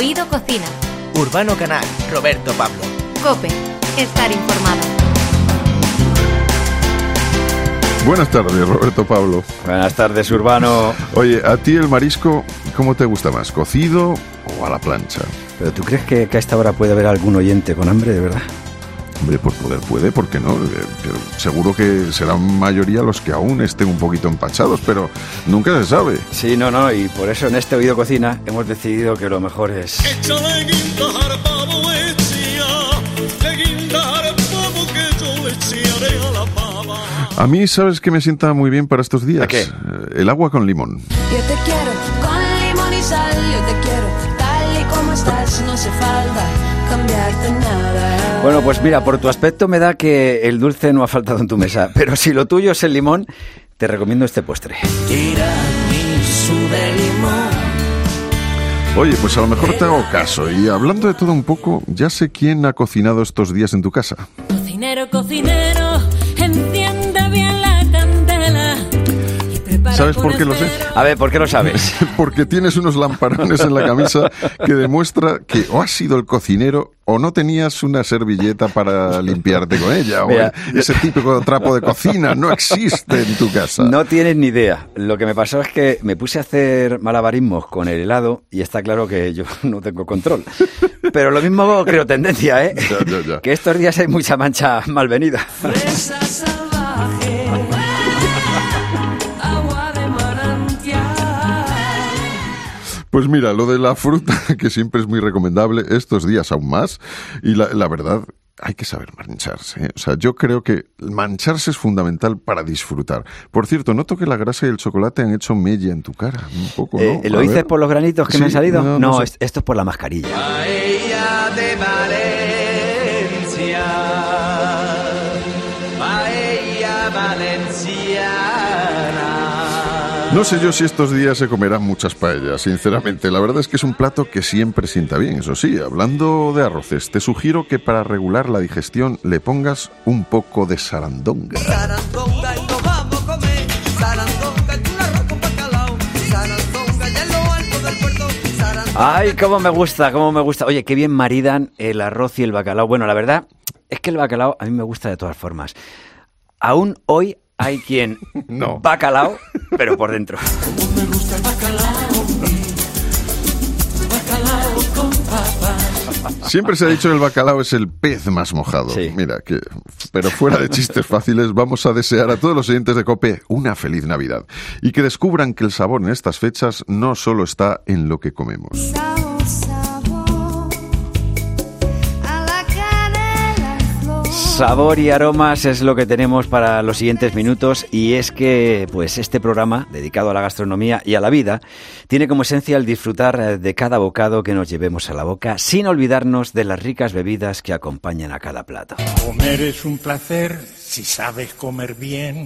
Oído Cocina. Urbano Canal, Roberto Pablo. COPE, estar informado. Buenas tardes, Roberto Pablo. Buenas tardes, Urbano. Oye, ¿a ti el marisco cómo te gusta más, cocido o a la plancha? ¿Pero tú crees que a esta hora puede haber algún oyente con hambre, de verdad? Hombre, por poder puede, ¿por qué no? Seguro que serán mayoría los que aún estén un poquito empachados, pero nunca se sabe. Sí, no, y por eso en este Oído Cocina hemos decidido que lo mejor es... A mí, ¿sabes qué me sienta muy bien para estos días? ¿A qué? El agua con limón. Yo te quiero con limón y sal, yo te quiero tal y como estás, no hace falta cambiarte nada. Bueno, pues mira, por tu aspecto me da que el dulce no ha faltado en tu mesa, pero si lo tuyo es el limón, te recomiendo este postre. Tiramisú de limón. Oye, pues a lo mejor te hago caso, y hablando de todo un poco, ya sé quién ha cocinado estos días en tu casa. Cocinero, cocinero, enciende bien la candela. ¿Sabes por qué lo sé? A ver, ¿por qué lo sabes? Porque tienes unos lamparones en la camisa que demuestra que o has sido el cocinero o no tenías una servilleta para limpiarte con ella. Mira, o ese típico trapo de cocina no existe en tu casa. No tienes ni idea. Lo que me pasó es que me puse a hacer malabarismos con el helado y está claro que yo no tengo control. Pero lo mismo creo tendencia, ¿eh? Ya. Que estos días hay mucha mancha malvenida. Fresa salvaje, agua de manantial. Pues mira, lo de la fruta, que siempre es muy recomendable, estos días aún más, y la verdad, hay que saber mancharse, ¿eh? O sea, yo creo que mancharse es fundamental para disfrutar. Por cierto, noto que la grasa y el chocolate han hecho mella en tu cara, un poco, ¿no? ¿Lo dices por los granitos que me han salido? No, sé. esto es por la mascarilla. Paella de Valencia, paella valenciana. No sé yo si estos días se comerán muchas paellas, sinceramente. La verdad es que es un plato que siempre sienta bien, eso sí. Hablando de arroces, te sugiero que para regular la digestión le pongas un poco de sarandonga. Sarandonga y nos vamos a comer. Sarandonga y un arroz con bacalao. Sarandonga y en lo alto del puerto. Sarandonga. ¡Ay, cómo me gusta, cómo me gusta! Oye, qué bien maridan el arroz y el bacalao. Bueno, la verdad es que el bacalao a mí me gusta de todas formas. Aún hoy hay quien No. bacalao, pero por dentro. Como me gusta el bacalao con papas. Siempre se ha dicho que el bacalao es el pez más mojado. Sí. Mira, pero fuera de chistes fáciles, vamos a desear a todos los oyentes de COPE una feliz Navidad. Y que descubran que el sabor en estas fechas no solo está en lo que comemos. Sabor, sabor, a la canela en flor. Sabor y aromas es lo que tenemos para los siguientes minutos, y es que pues este programa, dedicado a la gastronomía y a la vida, tiene como esencia el disfrutar de cada bocado que nos llevemos a la boca, sin olvidarnos de las ricas bebidas que acompañan a cada plato. Comer es un placer si sabes comer bien.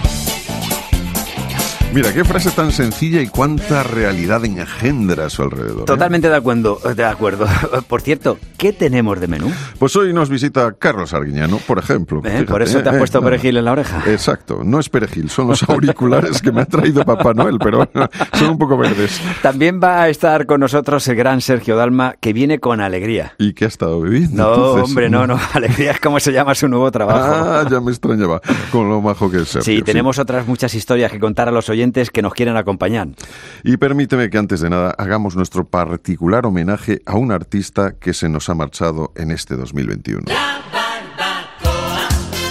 Mira, qué frase tan sencilla y cuánta realidad engendra a su alrededor. Totalmente de acuerdo. Por cierto, ¿qué tenemos de menú? Pues hoy nos visita Carlos Arguiñano, por ejemplo. Fíjate, Por eso te has puesto perejil en la oreja. Exacto, no es perejil, son los auriculares que me ha traído Papá Noel, pero son un poco verdes. También va a estar con nosotros el gran Sergio Dalma, que viene con alegría. ¿Y qué ha estado bebiendo? No, entonces? hombre, no. Alegría es como se llama su nuevo trabajo. Ah, ya me extrañaba, con lo majo que es Sergio. Sí, tenemos otras muchas historias que contar a los oyentes que nos quieren acompañar. Y permíteme que antes de nada hagamos nuestro particular homenaje a un artista que se nos ha marchado en este 2021. La barbacoa,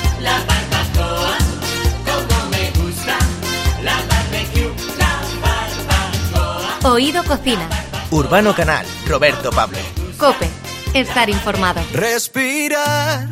como me gusta. La barbecue, la barbacoa. Oído Cocina. Urbano Canal, Roberto Pablo. COPE, estar informado. Respirar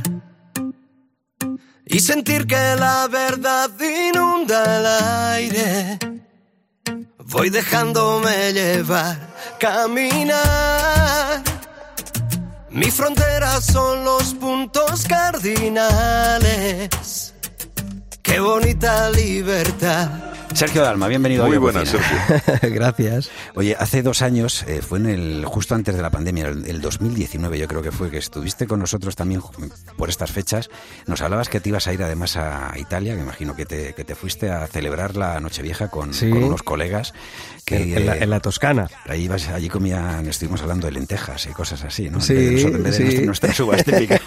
y sentir que la verdad inunda el aire. Voy dejándome llevar, caminar. Mi frontera son los puntos cardinales. Qué bonita libertad. Sergio Dalma, bienvenido. Muy hoy a buenas, Cocina. Sergio. Gracias. Oye, hace 2 años, fue justo antes de la pandemia, el 2019 yo creo que fue, que estuviste con nosotros también por estas fechas. Nos hablabas que te ibas a ir además a Italia, que imagino que te fuiste a celebrar la Nochevieja con unos colegas. Que, en la Toscana. Allí estuvimos hablando de lentejas y cosas así, ¿no? Sí, en vez de nuestras uvas típicas.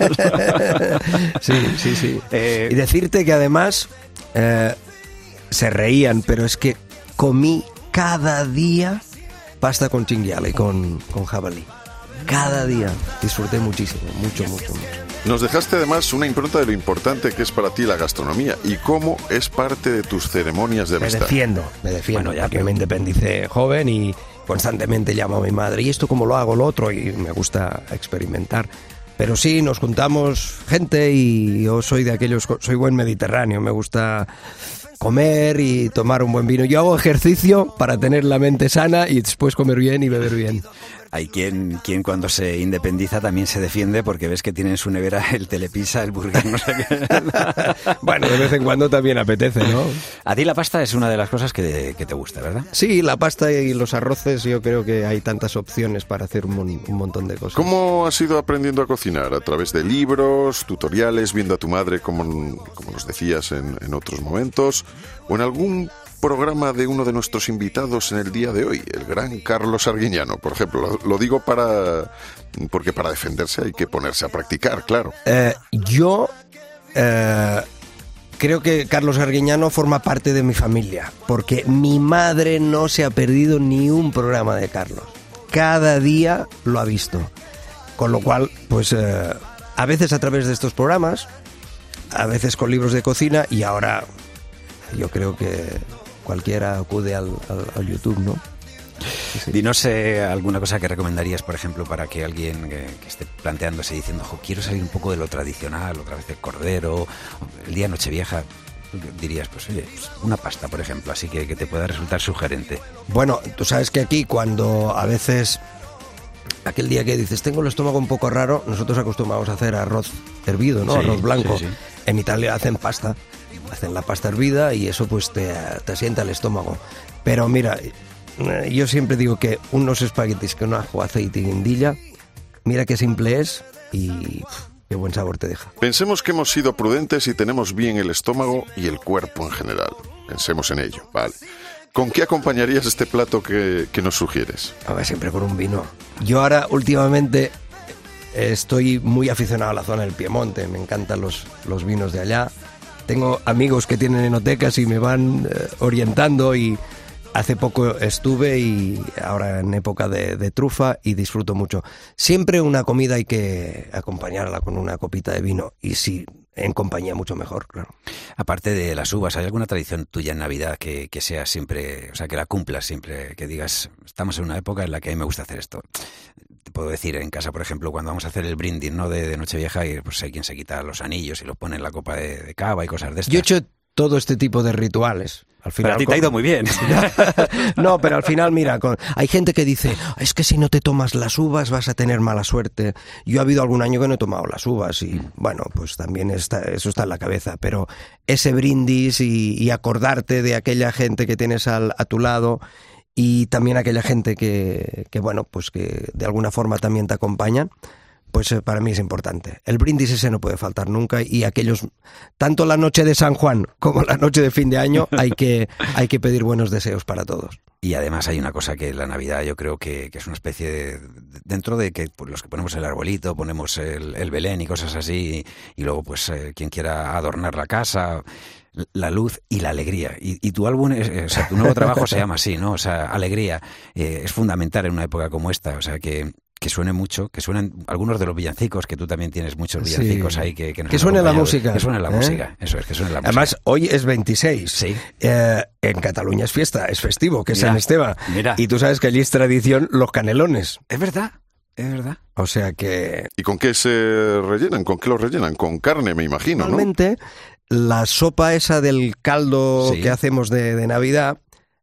Sí. Y decirte que además se reían, pero es que comí cada día pasta con cinghiale, con jabalí. Cada día. Disfruté muchísimo, mucho. Nos dejaste además una impronta de lo importante que es para ti la gastronomía y cómo es parte de tus ceremonias de amistad. Me defiendo, bueno, ya que me independicé joven y constantemente llamo a mi madre, ¿y esto cómo lo hago, lo otro? Y me gusta experimentar. Pero sí, nos juntamos gente y yo soy de aquellos, soy buen mediterráneo, me gusta comer y tomar un buen vino. Yo hago ejercicio para tener la mente sana y después comer bien y beber bien. Hay quien cuando se independiza también se defiende porque ves que tiene en su nevera el Telepizza, el burger, no sé qué. Bueno, de vez en cuando también apetece, ¿no? A ti la pasta es una de las cosas que te gusta, ¿verdad? Sí, la pasta y los arroces, yo creo que hay tantas opciones para hacer un montón de cosas. ¿Cómo has ido aprendiendo a cocinar? ¿A través de libros, tutoriales, viendo a tu madre, como nos decías en otros momentos? ¿O en algún programa de uno de nuestros invitados en el día de hoy, el gran Carlos Arguiñano, por ejemplo? Lo digo porque para defenderse hay que ponerse a practicar, claro. Yo creo que Carlos Arguiñano forma parte de mi familia, porque mi madre no se ha perdido ni un programa de Carlos. Cada día lo ha visto. Con lo cual, pues a veces a través de estos programas, a veces con libros de cocina, y ahora yo creo que cualquiera acude al YouTube, ¿no? Sí. Dinos alguna cosa que recomendarías, por ejemplo, para que alguien que esté planteándose diciendo, quiero salir un poco de lo tradicional, otra vez del cordero, el día Nochevieja, dirías, pues oye, una pasta, por ejemplo, así que te pueda resultar sugerente. Bueno, tú sabes que aquí cuando a veces, aquel día que dices, tengo el estómago un poco raro, nosotros acostumbramos a hacer arroz hervido, ¿no? Sí, arroz blanco. Sí. En Italia hacen pasta. Hacen la pasta hervida y eso pues te asienta el estómago. Pero mira, yo siempre digo que unos espaguetis con ajo, aceite y guindilla, mira qué simple es y qué buen sabor te deja. Pensemos que hemos sido prudentes y tenemos bien el estómago y el cuerpo en general. Pensemos en ello, vale. ¿Con qué acompañarías este plato que nos sugieres? A ver, siempre con un vino. Yo ahora últimamente estoy muy aficionado a la zona del Piemonte, me encantan los vinos de allá. Tengo amigos que tienen enotecas y me van orientando, y hace poco estuve y ahora en época de trufa y disfruto mucho. Siempre una comida hay que acompañarla con una copita de vino, y si en compañía mucho mejor, claro. Aparte de las uvas, ¿hay alguna tradición tuya en Navidad que sea siempre, o sea, que la cumplas siempre, que digas, estamos en una época en la que a mí me gusta hacer esto? Te puedo decir, en casa, por ejemplo, cuando vamos a hacer el brindis, ¿no?, de Nochevieja, y pues hay quien se quita los anillos y los pone en la copa de cava y cosas de estas. Yo he hecho todo este tipo de rituales. Al final, pero a ti te ha ido muy bien. No, pero al final, mira, hay gente que dice, es que si no te tomas las uvas vas a tener mala suerte. Yo ha habido algún año que no he tomado las uvas y, bueno, pues también eso está en la cabeza. Pero ese brindis y acordarte de aquella gente que tienes a tu lado, y también aquella gente que bueno, pues que de alguna forma también te acompañan, pues para mí es importante. El brindis ese no puede faltar nunca, y aquellos, tanto la noche de San Juan como la noche de fin de año, hay que pedir buenos deseos para todos. Y además hay una cosa que la Navidad yo creo que es una especie de, dentro de que pues, los que ponemos el arbolito, ponemos el Belén y cosas así, y luego pues quien quiera adornar la casa, la luz y la alegría. Y tu álbum, o sea, tu nuevo trabajo se llama así, ¿no? O sea, alegría es fundamental en una época como esta, o sea, que suene mucho, que suenen algunos de los villancicos, que tú también tienes muchos villancicos ahí que suene la música. Que suene la música, eso es, que suene la música. Además, hoy es 26. Sí. En Cataluña es fiesta, es festivo, que es San Esteban. Mira. Y tú sabes que allí es tradición los canelones. Es verdad. Es verdad. O sea que... ¿Y con qué se rellenan? ¿Con qué los rellenan? Con carne, me imagino, normalmente, ¿no? La sopa esa del caldo que hacemos de Navidad,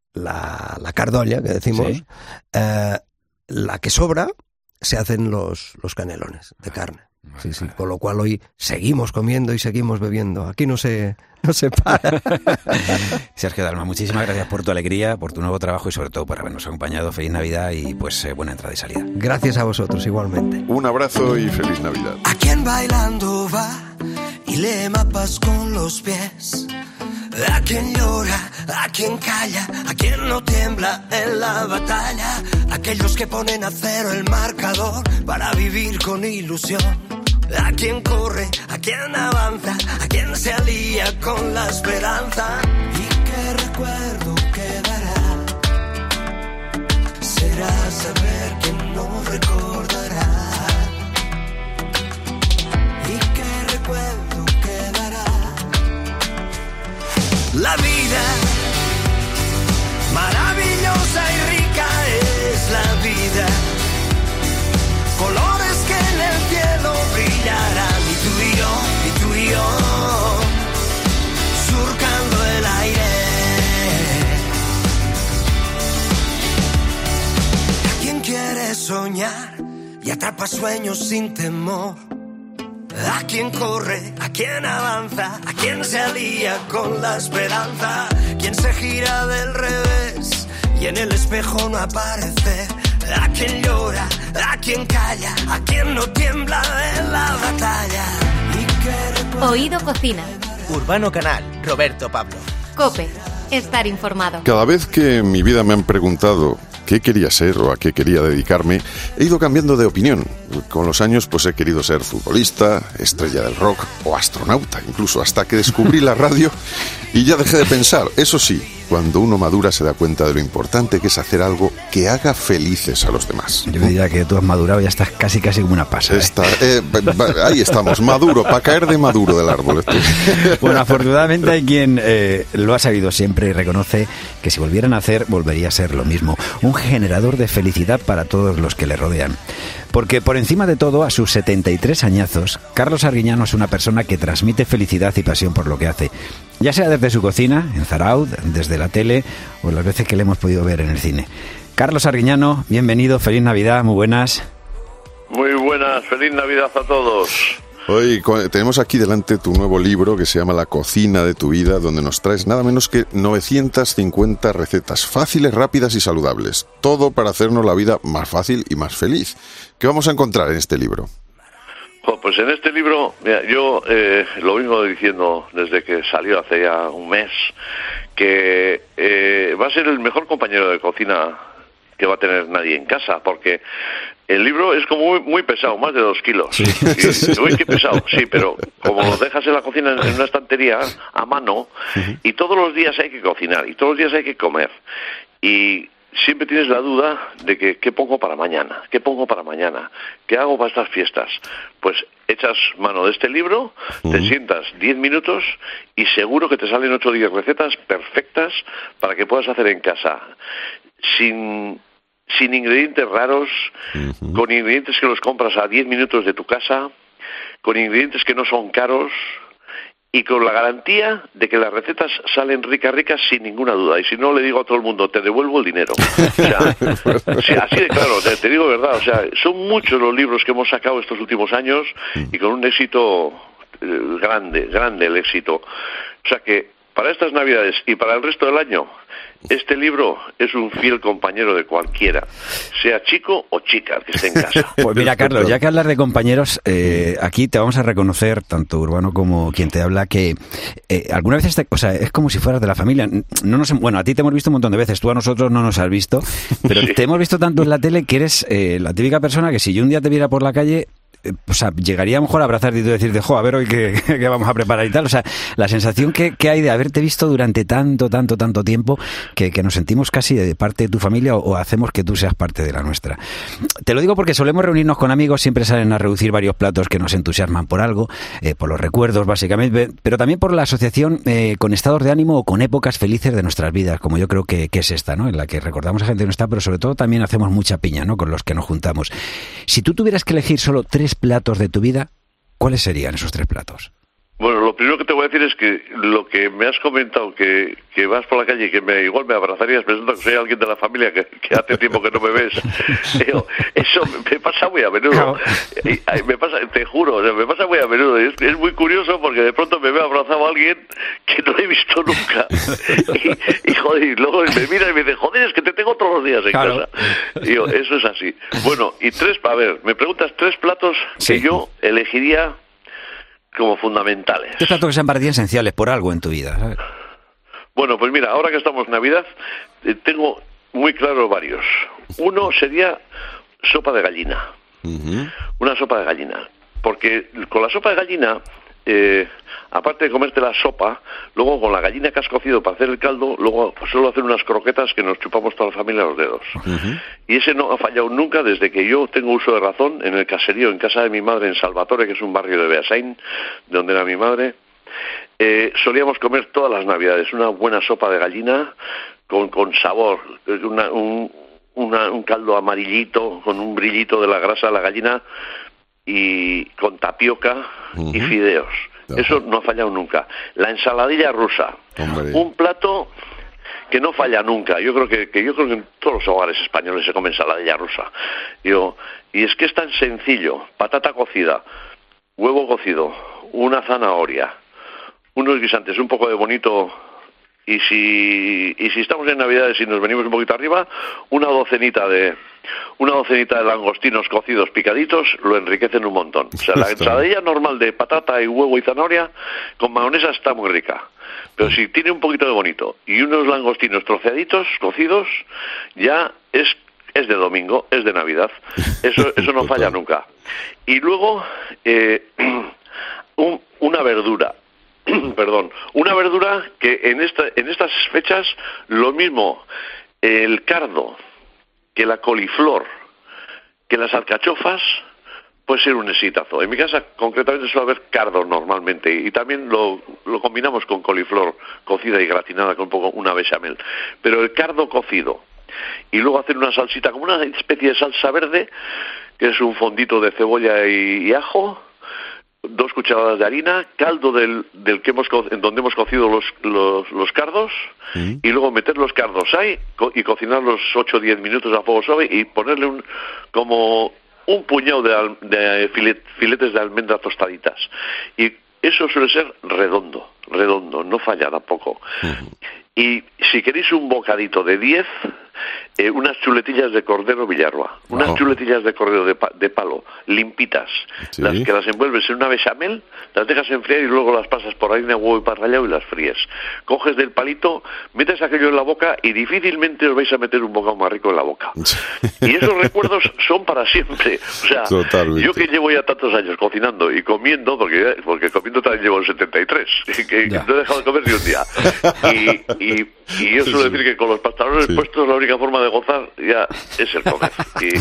la cardolla, que decimos, la que sobra, se hacen los canelones de carne. Sí, sí. Con lo cual hoy seguimos comiendo y seguimos bebiendo. Aquí no se para. Sergio Dalma, muchísimas gracias por tu alegría, por tu nuevo trabajo y sobre todo por habernos acompañado. Feliz Navidad y pues buena entrada y salida. Gracias a vosotros igualmente. Un abrazo y feliz Navidad. A quien bailando va y lee mapas con los pies. A quien llora, a quien calla, a quien no tiembla en la batalla. Aquellos que ponen a cero el marcador para vivir con ilusión. A quien corre, a quien avanza, a quien se alía con la esperanza. Y qué recuerdo quedará. Será saber que no recordará. Y qué recuerdo quedará. La vida maravillosa y rica es la vida. Colores que en el cielo brillarán. Y tú y yo, surcando el aire. ¿A quién quiere soñar y atrapa sueños sin temor? A quien corre, a quien avanza, a quien se alía con la esperanza, quien se gira del revés y en el espejo no aparece, a quien llora, a quien calla, a quien no tiembla en la batalla. Oído Cocina. Urbano Canal, Roberto Pablo. COPE. Estar informado. Cada vez que en mi vida me han preguntado qué quería ser o a qué quería dedicarme, he ido cambiando de opinión. Con los años pues he querido ser futbolista, estrella del rock o astronauta, incluso hasta que descubrí la radio y ya dejé de pensar. Eso sí, cuando uno madura se da cuenta de lo importante que es hacer algo que haga felices a los demás. Yo diría que tú has madurado y ya estás casi como una pasa. Ahí estamos, maduro, para caer de maduro del árbol. Bueno, afortunadamente hay quien lo ha sabido siempre y reconoce que si volvieran a hacer, volvería a ser lo mismo. Un generador de felicidad para todos los que le rodean. Porque por encima de todo, a sus 73 añazos, Carlos Arguiñano es una persona que transmite felicidad y pasión por lo que hace. Ya sea desde su cocina, en Zaraut, desde la tele o las veces que le hemos podido ver en el cine. Carlos Arguiñano, bienvenido, feliz Navidad, muy buenas. Muy buenas, feliz Navidad a todos. Hoy tenemos aquí delante tu nuevo libro que se llama La cocina de tu vida, donde nos traes nada menos que 950 recetas fáciles, rápidas y saludables. Todo para hacernos la vida más fácil y más feliz. ¿Qué vamos a encontrar en este libro? Pues en este libro, mira, yo lo vengo diciendo desde que salió hace ya un mes, que va a ser el mejor compañero de cocina que va a tener nadie en casa, porque el libro es como muy pesado, más de 2 kilos. Sí. Uy, qué pesado, sí, pero como lo dejas en la cocina en una estantería a mano, y todos los días hay que cocinar, y todos los días hay que comer, y siempre tienes la duda de que qué pongo para mañana, qué hago para estas fiestas. Pues echas mano de este libro, te sientas 10 minutos y seguro que te salen 8 o 10 recetas perfectas para que puedas hacer en casa, sin ingredientes raros, con ingredientes que los compras a 10 minutos de tu casa, con ingredientes que no son caros y con la garantía de que las recetas salen ricas sin ninguna duda. Y si no, le digo a todo el mundo, te devuelvo el dinero. O sea, así de claro, te digo verdad. O sea, son muchos los libros que hemos sacado estos últimos años y con un éxito grande el éxito. O sea que para estas Navidades y para el resto del año, este libro es un fiel compañero de cualquiera, sea chico o chica, que esté en casa. Pues mira, Carlos, ya que hablas de compañeros, aquí te vamos a reconocer, tanto Urbano como quien te habla, que alguna vez es como si fueras de la familia. Bueno, a ti te hemos visto un montón de veces, tú a nosotros no nos has visto, pero sí. Te hemos visto tanto en la tele que eres la típica persona que si yo un día te viera por la calle, o sea, llegaría a lo mejor a abrazarte y decirte, a ver hoy qué vamos a preparar y tal. O sea, la sensación que hay de haberte visto durante tanto tiempo que nos sentimos casi de parte de tu familia o hacemos que tú seas parte de la nuestra. Te lo digo porque solemos reunirnos con amigos, siempre salen a reducir varios platos que nos entusiasman por algo, por los recuerdos básicamente, pero también por la asociación con estados de ánimo o con épocas felices de nuestras vidas, como yo creo que es esta, ¿no? En la que recordamos a gente que no está, pero sobre todo también hacemos mucha piña, ¿no? Con los que nos juntamos. Si tú tuvieras que elegir solo 3 platos de tu vida, ¿cuáles serían esos 3 platos? Bueno, lo primero que te voy a decir es que lo que me has comentado, que vas por la calle y que igual me abrazarías pensando que soy alguien de la familia que hace tiempo que no me ves. Eso me pasa muy a menudo. Me pasa, te juro, o sea, me pasa muy a menudo. Es muy curioso porque de pronto me veo abrazado a alguien que no he visto nunca. Y joder, y luego me mira y me dice, joder, es que te tengo todos los días en casa. Y yo, eso es así. Bueno, y me preguntas 3 platos que yo elegiría como fundamentales. ¿Qué platos que sean para ti esenciales por algo en tu vida? ¿Sabes? Bueno, pues mira, ahora que estamos en Navidad, tengo muy claro varios. Uno sería sopa de gallina. Una sopa de gallina. Porque con la sopa de gallina, aparte de comerte la sopa, luego con la gallina que has cocido para hacer el caldo, luego pues suelo hacer unas croquetas que nos chupamos toda la familia los dedos. Y ese no ha fallado nunca desde que yo tengo uso de razón en el caserío, en casa de mi madre en Salvatore, que es un barrio de Beasain, donde era mi madre. Solíamos comer todas las Navidades una buena sopa de gallina con sabor, un caldo amarillito, con un brillito de la grasa de la gallina y con tapioca y fideos. Eso no ha fallado nunca. La ensaladilla rusa, un plato que no falla nunca. Yo creo que en todos los hogares españoles se come ensaladilla rusa. Y es que es tan sencillo: patata cocida, huevo cocido, una zanahoria, unos guisantes, un poco de bonito. Y si estamos en Navidades y nos venimos un poquito arriba, una docenita de langostinos cocidos picaditos lo enriquecen un montón. O sea, la ensaladilla normal de patata y huevo y zanahoria con mayonesa está muy rica. Pero si tiene un poquito de bonito y unos langostinos troceaditos, cocidos, ya es de domingo, es de Navidad. Eso no falla nunca. Y luego, una verdura. Perdón, una verdura que en estas fechas lo mismo el cardo que la coliflor que las alcachofas puede ser un exitazo. En mi casa concretamente suele haber cardo normalmente y también lo combinamos con coliflor cocida y gratinada con una bechamel, pero el cardo cocido y luego hacer una salsita como una especie de salsa verde que es un fondito de cebolla y ajo, 2 cucharadas de harina, caldo del que en donde hemos cocido los cardos, y luego meter los cardos ahí y cocinarlos 8 o 10 minutos a fuego suave y ponerle como un puñado de filetes de almendra tostaditas. Y eso suele ser redondo, no falla tampoco. Y si queréis un bocadito de 10, unas chuletillas de cordero Villarroa, unas chuletillas de cordero de palo, limpitas, las que las envuelves en una bechamel, las dejas enfriar y luego las pasas por harina, huevo y pan rallado y las fríes. Coges del palito, metes aquello en la boca y difícilmente os vais a meter un bocado más rico en la boca. Y esos recuerdos son para siempre. O sea, totalmente. Yo que llevo ya tantos años cocinando y comiendo, porque comiendo también llevo el 73, que no he dejado de comer ni un día. Y yo suelo decir que con los pantalones puestos la única forma de gozar ya es el comer.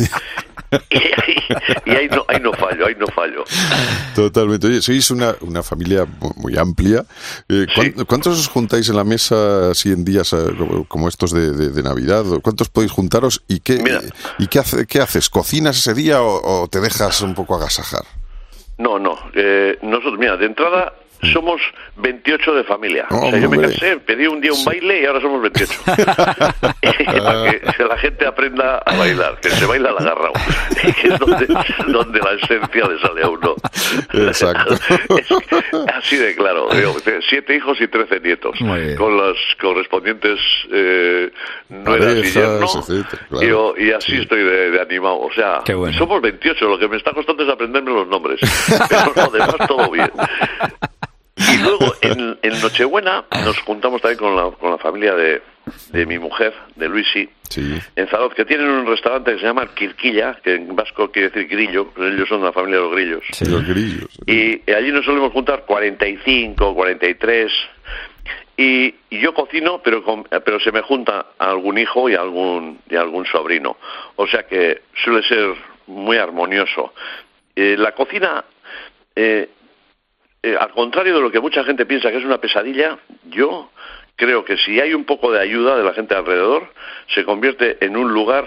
Y ahí no fallo. Totalmente. Oye, sois una familia muy amplia. ¿Cuántos os juntáis en la mesa así en días como estos de Navidad? ¿Cuántos podéis juntaros? ¿Y qué haces? ¿Cocinas ese día o te dejas un poco agasajar? No. Nosotros, mira, de entrada somos 28 de familia. O sea, yo me cansé, pedí un día un baile y ahora somos 28. Para que la gente aprenda a bailar, que se baila al agarrado. Que es donde la esencia le sale a uno. Exacto. Así de claro. 7 hijos y 13 nietos. Con las correspondientes nueras y yernos. Claro. Y así estoy de animado. O sea, somos 28. Lo que me está costando es aprenderme los nombres. Pero lo demás todo bien. Y luego en Nochebuena nos juntamos también con la familia de mi mujer, de Luisi, en Zarauz, que tienen un restaurante que se llama Quirquilla, que en vasco quiere decir grillo, pero ellos son la familia de los grillos. Los grillos. Y allí nos solemos juntar 45, 43, y yo cocino, pero se me junta algún hijo y algún sobrino. O sea que suele ser muy armonioso. La cocina... al contrario de lo que mucha gente piensa que es una pesadilla, yo creo que si hay un poco de ayuda de la gente alrededor, se convierte en un lugar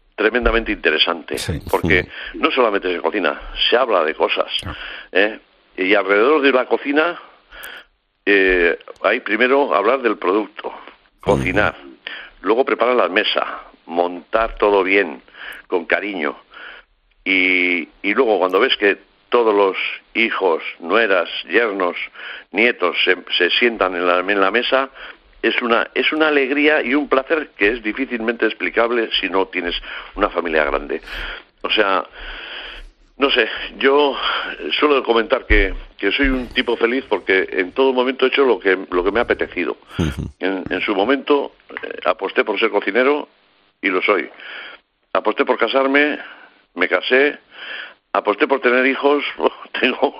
tremendamente interesante. Porque no solamente se cocina, se habla de cosas. Y alrededor de la cocina hay primero hablar del producto, cocinar, luego preparar la mesa, montar todo bien, con cariño, y luego cuando ves que todos los hijos, nueras, yernos, nietos se sientan en la mesa, es una alegría y un placer que es difícilmente explicable si no tienes una familia grande. O sea, no sé, yo suelo comentar que soy un tipo feliz porque en todo momento he hecho lo que me ha apetecido. En su momento aposté por ser cocinero y lo soy. Aposté por casarme, me casé. Aposté por tener hijos, tengo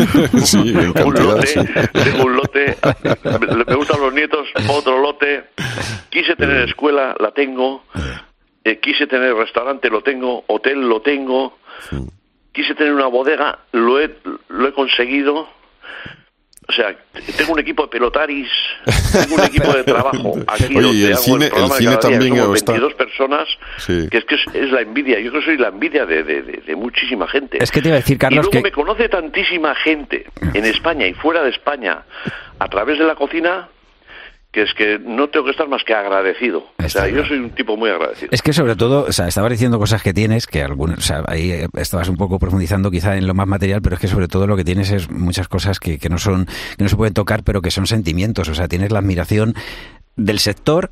un lote, me gustan los nietos, otro lote. Quise tener escuela, la tengo. Quise tener restaurante, lo tengo. Hotel, lo tengo. Quise tener una bodega, lo he conseguido. O sea, tengo un equipo de pelotaris, tengo un equipo de trabajo aquí. Oye, y el cine también está... 22 personas, sí. que es la envidia. Yo creo que soy la envidia de muchísima gente. Es que te iba a decir, Carlos, y luego me conoce tantísima gente en España y fuera de España a través de la cocina, que es que no tengo que estar más que agradecido. O sea, yo soy un tipo muy agradecido. Es que sobre todo, o sea, estabas diciendo cosas que tienes, que algunas, o sea, ahí estabas un poco profundizando quizá en lo más material, pero es que sobre todo lo que tienes es muchas cosas que no se pueden tocar, pero que son sentimientos. O sea, tienes la admiración del sector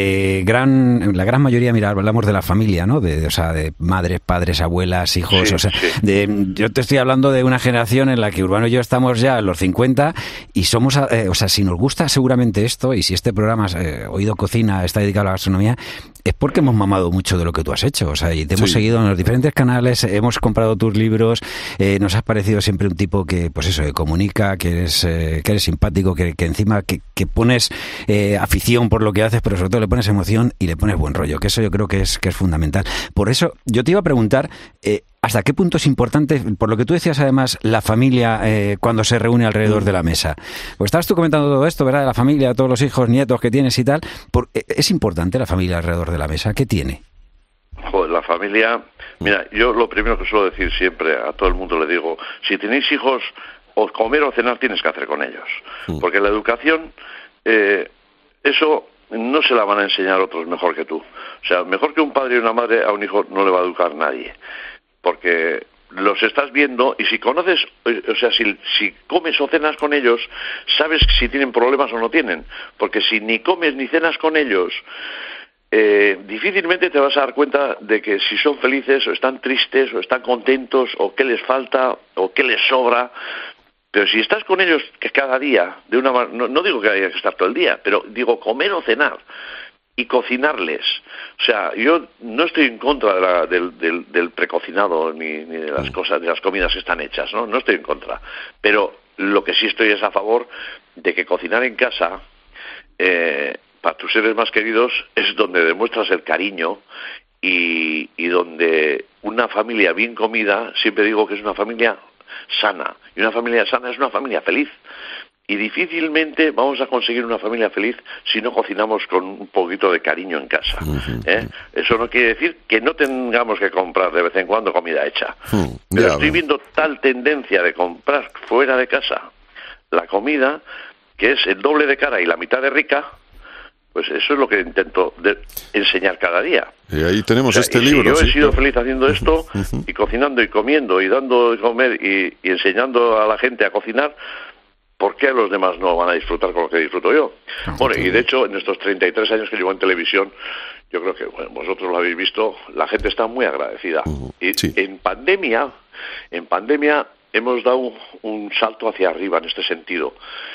la gran mayoría, mira, hablamos de la familia, ¿no? O sea, de madres, padres, abuelas, hijos, sí, o sea, sí. Yo te estoy hablando de una generación en la que Urbano y yo estamos ya en los 50 y somos, o sea, si nos gusta seguramente esto y si este programa, Oído Cocina, está dedicado a la gastronomía, es porque hemos mamado mucho de lo que tú has hecho, o sea, y te hemos seguido en los diferentes canales, hemos comprado tus libros, nos has parecido siempre un tipo que, pues eso, que comunica, que eres simpático, que encima que pones afición por lo que haces, pero sobre todo le pones emoción y le pones buen rollo, que eso yo creo que es fundamental. Por eso yo te iba a preguntar ¿hasta qué punto es importante, por lo que tú decías además, la familia cuando se reúne alrededor de la mesa? Pues estabas tú comentando todo esto, ¿verdad? De la familia, de todos los hijos, nietos que tienes y tal. ¿Es importante la familia alrededor de la mesa? ¿Qué tiene? Joder, la familia... Mira, yo lo primero que suelo decir siempre a todo el mundo le digo, si tenéis hijos, o comer o cenar tienes que hacer con ellos. Porque la educación, eso no se la van a enseñar otros mejor que tú. O sea, mejor que un padre y una madre a un hijo no le va a educar nadie. Porque los estás viendo y si conoces, o sea, si comes o cenas con ellos, sabes si tienen problemas o no tienen. Porque si ni comes ni cenas con ellos, difícilmente te vas a dar cuenta de que si son felices o están tristes o están contentos o qué les falta o qué les sobra. Pero si estás con ellos que cada día, de una no digo que haya que estar todo el día, pero digo comer o cenar y cocinarles. O sea, yo no estoy en contra del precocinado ni de las cosas, de las comidas que están hechas, ¿no? No estoy en contra. Pero lo que sí estoy es a favor de que cocinar en casa para tus seres más queridos es donde demuestras el cariño y donde una familia bien comida, siempre digo que es una familia sana, y una familia sana es una familia feliz, y difícilmente vamos a conseguir una familia feliz si no cocinamos con un poquito de cariño en casa. Eso no quiere decir que no tengamos que comprar de vez en cuando comida hecha, pero estoy viendo tal tendencia de comprar fuera de casa la comida que es el doble de cara y la mitad de rica. Pues eso es lo que intento enseñar cada día. Y ahí tenemos este si libro. Yo he sido feliz haciendo esto, y cocinando y comiendo y dando de comer y enseñando a la gente a cocinar, ¿por qué los demás no van a disfrutar con lo que disfruto yo? Bueno, y de hecho, en estos 33 años que llevo en televisión, yo creo que vosotros lo habéis visto, la gente está muy agradecida. Y en pandemia hemos dado un salto hacia arriba en este sentido.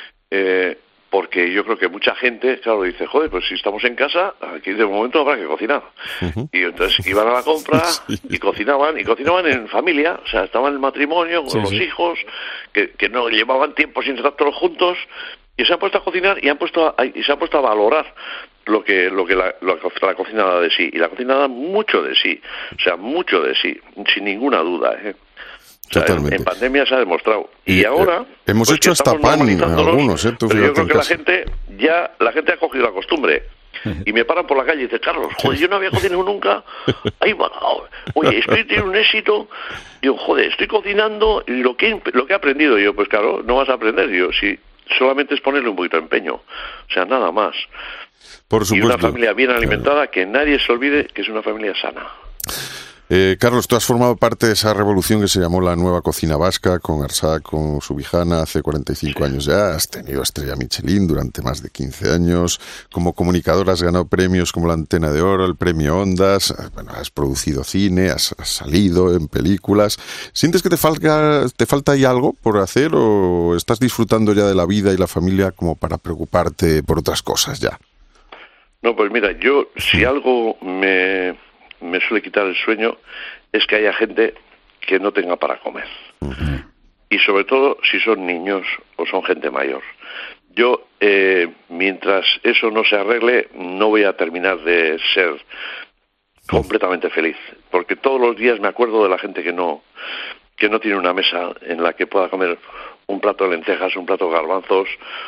Porque yo creo que mucha gente, claro, dice, joder, pues si estamos en casa, aquí de momento habrá que cocinar. Y entonces iban a la compra y cocinaban en familia, o sea, estaban en el matrimonio con los hijos, que no llevaban tiempo sin estar todos juntos, y se han puesto a cocinar y se han puesto a valorar lo que la cocina da de sí. Y la cocina da mucho de sí, o sea, mucho de sí, sin ninguna duda, O sea, en pandemia se ha demostrado. Y ahora hemos hecho hasta pan algunos, pero yo creo que la gente ha cogido la costumbre. Y me paran por la calle y dicen, Carlos, joder, yo no había cocinado nunca. Ahí va, oye, estoy teniendo un éxito. Digo, joder, estoy cocinando y lo que he aprendido. Yo, pues claro, no vas a aprender. Yo, si solamente es ponerle un poquito de empeño. O sea, nada más. Por supuesto. Y una familia bien alimentada, que nadie se olvide que es una familia sana. Carlos, tú has formado parte de esa revolución que se llamó la Nueva Cocina Vasca, con Arsac, con Subijana, hace 45 años ya. Has tenido estrella Michelin durante más de 15 años. Como comunicador has ganado premios como la Antena de Oro, el Premio Ondas. Bueno, has producido cine, has salido en películas. ¿Sientes que te falta ahí algo por hacer o estás disfrutando ya de la vida y la familia como para preocuparte por otras cosas ya? No, pues mira, yo si algo me suele quitar el sueño es que haya gente que no tenga para comer. Uh-huh. Y sobre todo si son niños o son gente mayor. Yo, mientras eso no se arregle, no voy a terminar de ser completamente feliz. Porque todos los días me acuerdo de la gente que no tiene una mesa en la que pueda comer un plato de lentejas, un plato de garbanzos,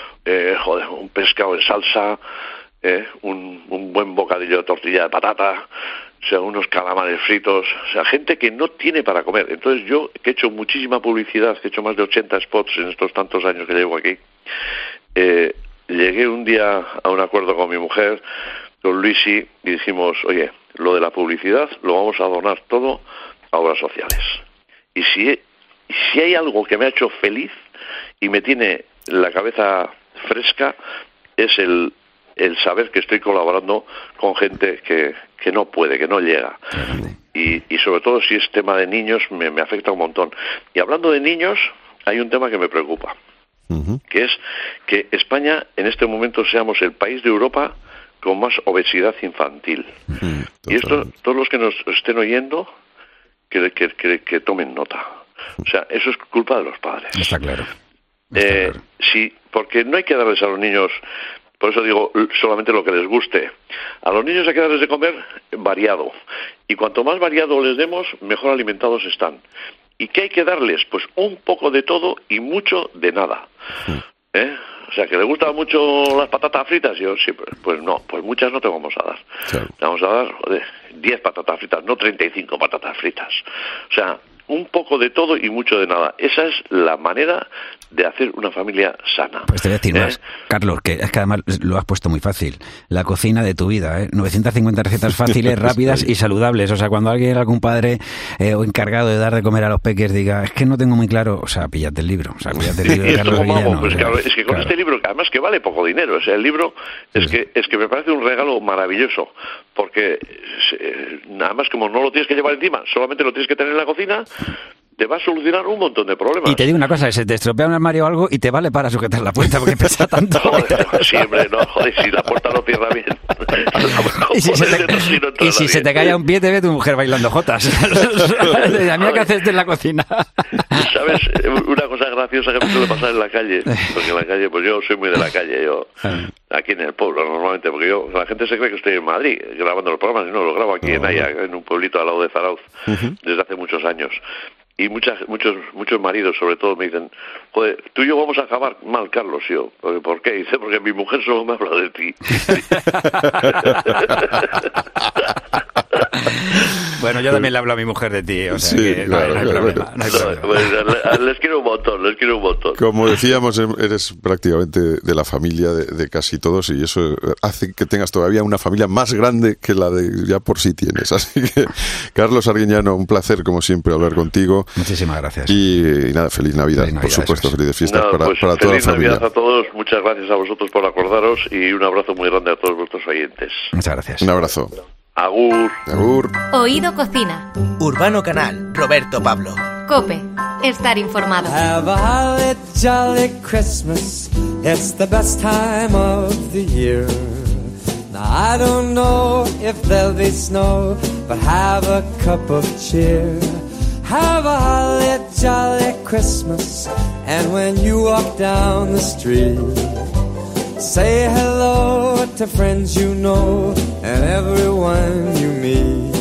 un pescado en salsa, un buen bocadillo de tortilla de patata, o sea, unos calamares fritos, o sea, gente que no tiene para comer. Entonces yo, que he hecho muchísima publicidad, que he hecho más de 80 spots en estos tantos años que llevo aquí, llegué un día a un acuerdo con mi mujer, con Luisi, y dijimos, oye, lo de la publicidad lo vamos a donar todo a obras sociales. Y si hay algo que me ha hecho feliz y me tiene la cabeza fresca, es el saber que estoy colaborando con gente que no puede, que no llega. Y sobre todo si es tema de niños, me afecta un montón. Y hablando de niños, hay un tema que me preocupa, que es que España en este momento seamos el país de Europa con más obesidad infantil. Y esto, todos los que nos estén oyendo, que tomen nota. O sea, eso es culpa de los padres. Está claro. Sí, porque no hay que darles a los niños, por eso digo, solamente lo que les guste. A los niños hay que darles de comer variado. Y cuanto más variado les demos, mejor alimentados están. ¿Y qué hay que darles? Pues un poco de todo y mucho de nada. O sea, que le gustan mucho las patatas fritas. Yo sí, pues no, pues muchas no te vamos a dar. Claro. Te vamos a dar 10 patatas fritas, no 35 patatas fritas. O sea, un poco de todo y mucho de nada. Esa es la manera de hacer una familia sana. Pues te voy a decir más, Carlos, que es que además lo has puesto muy fácil. La cocina de tu vida, 950 recetas fáciles, rápidas y saludables. O sea, cuando algún padre o encargado de dar de comer a los peques diga, es que no tengo muy claro, o sea, píllate el libro. O sea, píllate el libro de Carlos Arguiñano. Pues claro, es que con este libro, además que vale poco dinero, o sea, el libro es que me parece un regalo maravilloso, porque nada más como no lo tienes que llevar encima, solamente lo tienes que tener en la cocina, te va a solucionar un montón de problemas. Y te digo una cosa, se te estropea un armario o algo y te vale para sujetar la puerta porque pesa tanto. Joder, siempre, no, joder, si la puerta no cierra bien. Y si se te cae un pie, te ve tu mujer bailando jotas. A mí, ¿qué haces en la cocina? ¿Sabes? Una cosa graciosa que me suele pasar en la calle, porque en la calle, pues yo soy muy de la calle, yo aquí en el pueblo normalmente, porque la gente se cree que estoy en Madrid grabando los programas, y no, lo grabo aquí en Haya, en un pueblito al lado de Zarauz, desde hace muchos años. Y muchos maridos, sobre todo, me dicen, joder, tú y yo vamos a acabar mal, Carlos. Y yo, ¿por qué? Dice, porque mi mujer solo me habla de ti. Bueno, yo también le hablo a mi mujer de ti, o sea sí, que claro, no hay problema. Pues, les quiero un montón. Como decíamos, eres prácticamente de la familia de casi todos y eso hace que tengas todavía una familia más grande que la de ya por sí tienes. Así que, Carlos Arguiñano, un placer como siempre hablar contigo. Muchísimas gracias. Y nada, feliz Navidad, por supuesto, felices fiestas para toda la familia. Feliz Navidad a todos, muchas gracias a vosotros por acordaros y un abrazo muy grande a todos vuestros oyentes. Muchas gracias. Un abrazo. Agur. Agur. Oído Cocina. Urbano Canal, Roberto Pablo. COPE. Estar informado. Have a holly jolly Christmas. It's the best time of the year. Now I don't know if there'll be snow, but have a cup of cheer. Have a holly jolly Christmas. And when you walk down the street, say hello to friends you know and everyone you meet.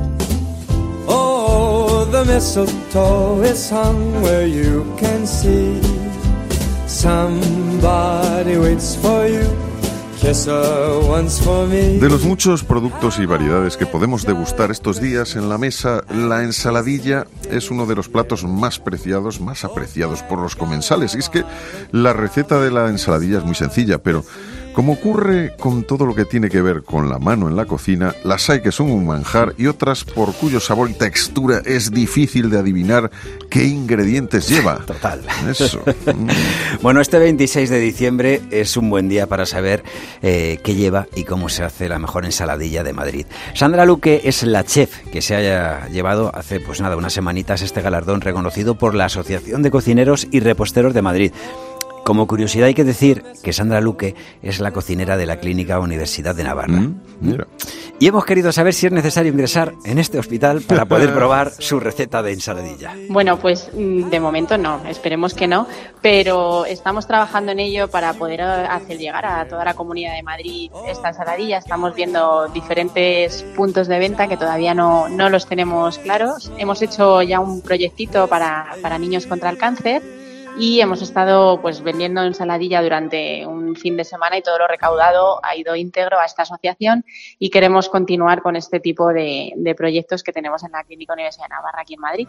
Oh, the mistletoe is hung where you can see. Somebody waits for you kiss her once for me. De los muchos productos y variedades que podemos degustar estos días en la mesa, la ensaladilla es uno de los platos más preciados, más apreciados por los comensales. Y es que la receta de la ensaladilla es muy sencilla, pero como ocurre con todo lo que tiene que ver con la mano en la cocina, las hay que son un manjar y otras por cuyo sabor y textura es difícil de adivinar qué ingredientes lleva. Total. Eso. Bueno, este 26 de diciembre es un buen día para saber qué lleva y cómo se hace la mejor ensaladilla de Madrid. Sandra Luque es la chef que se haya llevado hace unas semanitas este galardón reconocido por la Asociación de Cocineros y Reposteros de Madrid. Como curiosidad hay que decir que Sandra Luque es la cocinera de la Clínica Universidad de Navarra. Mira. Y hemos querido saber si es necesario ingresar en este hospital para poder probar su receta de ensaladilla. Bueno, pues de momento no, esperemos que no, pero estamos trabajando en ello para poder hacer llegar a toda la Comunidad de Madrid esta ensaladilla. Estamos viendo diferentes puntos de venta que todavía no los tenemos claros. Hemos hecho ya un proyectito para niños contra el cáncer. Y hemos estado vendiendo ensaladilla durante un fin de semana y todo lo recaudado ha ido íntegro a esta asociación y queremos continuar con este tipo de proyectos que tenemos en la Clínica Universidad de Navarra aquí en Madrid.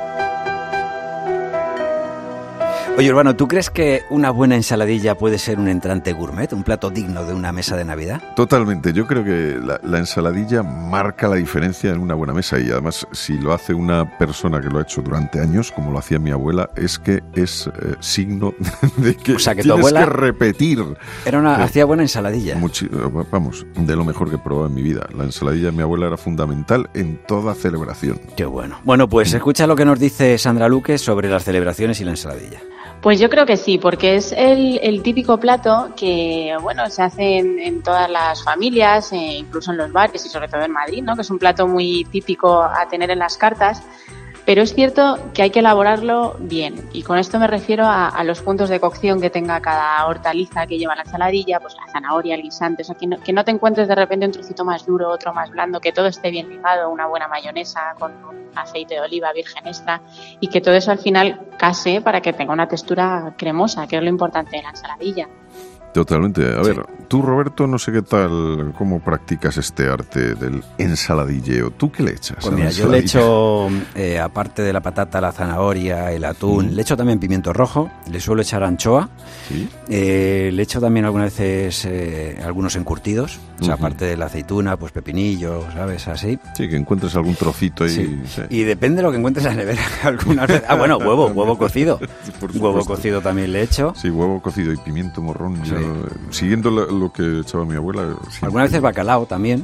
Oye, Urbano, ¿tú crees que una buena ensaladilla puede ser un entrante gourmet, un plato digno de una mesa de Navidad? Totalmente. Yo creo que la ensaladilla marca la diferencia en una buena mesa y además si lo hace una persona que lo ha hecho durante años, como lo hacía mi abuela, es que es signo de que, o sea, que tienes tu abuela que repetir. Hacía buena ensaladilla. Vamos, de lo mejor que he probado en mi vida. La ensaladilla de mi abuela era fundamental en toda celebración. Qué bueno. Bueno, pues escucha lo que nos dice Sandra Luque sobre las celebraciones y la ensaladilla. Pues yo creo que sí, porque es el típico plato que, se hace en todas las familias, incluso en los bares y sobre todo en Madrid, ¿no? Que es un plato muy típico a tener en las cartas. Pero es cierto que hay que elaborarlo bien y con esto me refiero a los puntos de cocción que tenga cada hortaliza que lleva la ensaladilla, pues la zanahoria, el guisante, o sea, que no te encuentres de repente un trocito más duro, otro más blando, que todo esté bien ligado, una buena mayonesa con un aceite de oliva virgen extra y que todo eso al final case para que tenga una textura cremosa, que es lo importante de la ensaladilla. Totalmente. A ver, tú, Roberto, no sé qué tal, cómo practicas este arte del ensaladilleo. ¿Tú qué le echas? Pues mira, yo le echo, aparte de la patata, la zanahoria, el atún, le echo también pimiento rojo, le suelo echar anchoa, ¿sí? Le echo también algunas veces algunos encurtidos, o sea, aparte de la aceituna, pues pepinillo, ¿sabes? Así. Sí, que encuentres algún trocito ahí. Sí. Sí. Y depende de lo que encuentres en la nevera. Algunas veces. Huevo cocido. Huevo cocido también le echo. Sí, huevo cocido y pimiento morrón. Sí. Siguiendo lo que echaba mi abuela. Siempre. Algunas veces bacalao también.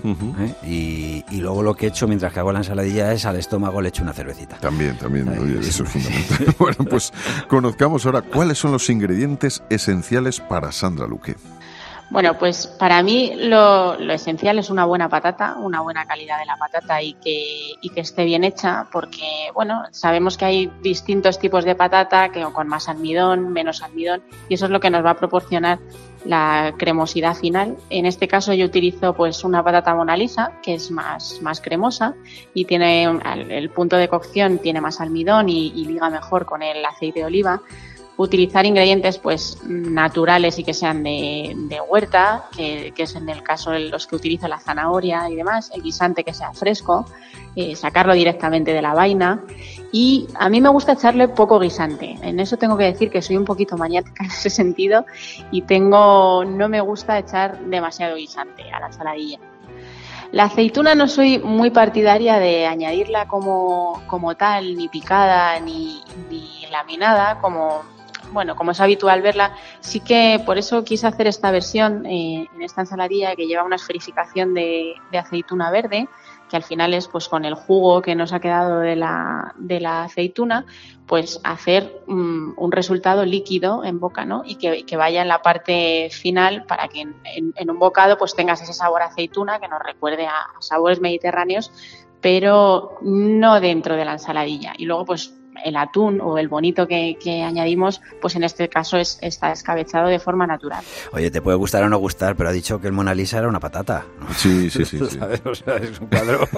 Y luego lo que he hecho mientras que hago la ensaladilla es al estómago le echo una cervecita. También. Oye, eso es fundamental. Bueno, pues conozcamos ahora cuáles son los ingredientes esenciales para Sandra Luque. Bueno, pues para mí lo esencial es una buena patata, una buena calidad de la patata y que esté bien hecha porque, sabemos que hay distintos tipos de patata que con más almidón, menos almidón y eso es lo que nos va a proporcionar la cremosidad final. En este caso yo utilizo pues una patata Mona Lisa que es más cremosa y tiene el punto de cocción tiene más almidón y liga mejor con el aceite de oliva. Utilizar ingredientes pues naturales y que sean de huerta, que es en el caso de los que utilizo la zanahoria y demás, el guisante que sea fresco, sacarlo directamente de la vaina y a mí me gusta echarle poco guisante. En eso tengo que decir que soy un poquito maniática en ese sentido y no me gusta echar demasiado guisante a la ensaladilla. La aceituna no soy muy partidaria de añadirla como tal, ni picada ni laminada, como es habitual verla. Sí que por eso quise hacer esta versión en esta ensaladilla que lleva una esferificación de aceituna verde, que al final es pues con el jugo que nos ha quedado de la aceituna, pues hacer un resultado líquido en boca, ¿no? Y que vaya en la parte final para que en un bocado pues tengas ese sabor a aceituna que nos recuerde a sabores mediterráneos, pero no dentro de la ensaladilla. Y luego pues el atún o el bonito que añadimos, pues en este caso está escabechado de forma natural. Oye, te puede gustar o no gustar, pero ha dicho que el Mona Lisa era una patata, ¿no? Sí. ¿Sabes? O sea, es un cuadro.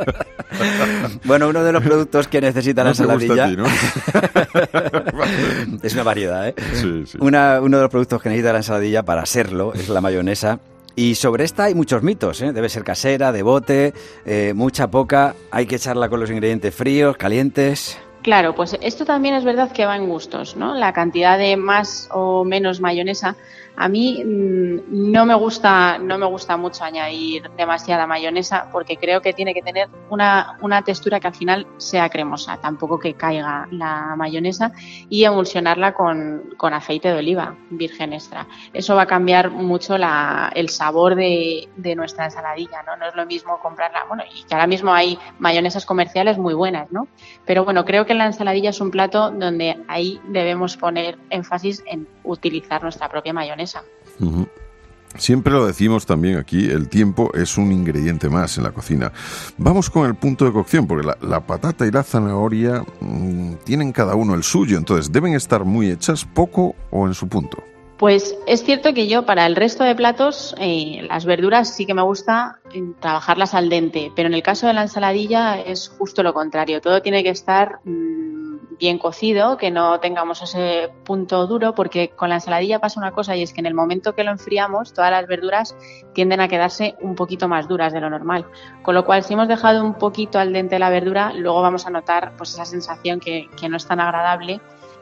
Bueno, uno de los productos que necesita la ensaladilla... No te gusta a ti, ¿no? Es una variedad, ¿eh? Sí. Uno de los productos que necesita la ensaladilla para serlo es la mayonesa. Y sobre esta hay muchos mitos, ¿eh? Debe ser casera, de bote, mucha, poca, hay que echarla con los ingredientes fríos, calientes... Claro, pues esto también es verdad que va en gustos, ¿no? La cantidad de más o menos mayonesa. A mí no me gusta mucho añadir demasiada mayonesa porque creo que tiene que tener una textura que al final sea cremosa, tampoco que caiga la mayonesa, y emulsionarla con aceite de oliva virgen extra. Eso va a cambiar mucho el sabor de nuestra ensaladilla, ¿no? No es lo mismo comprarla, bueno, y que ahora mismo hay mayonesas comerciales muy buenas, ¿no? Pero bueno, creo que la ensaladilla es un plato donde ahí debemos poner énfasis en utilizar nuestra propia mayonesa. Uh-huh. Siempre lo decimos también aquí, el tiempo es un ingrediente más en la cocina. Vamos con el punto de cocción, porque la patata y la zanahoria tienen cada uno el suyo, entonces deben estar muy hechas, poco o en su punto. Pues es cierto que yo para el resto de platos las verduras sí que me gusta trabajarlas al dente, pero en el caso de la ensaladilla es justo lo contrario, todo tiene que estar bien cocido, que no tengamos ese punto duro, porque con la ensaladilla pasa una cosa y es que en el momento que lo enfriamos todas las verduras tienden a quedarse un poquito más duras de lo normal, con lo cual si hemos dejado un poquito al dente la verdura luego vamos a notar pues esa sensación que no es tan agradable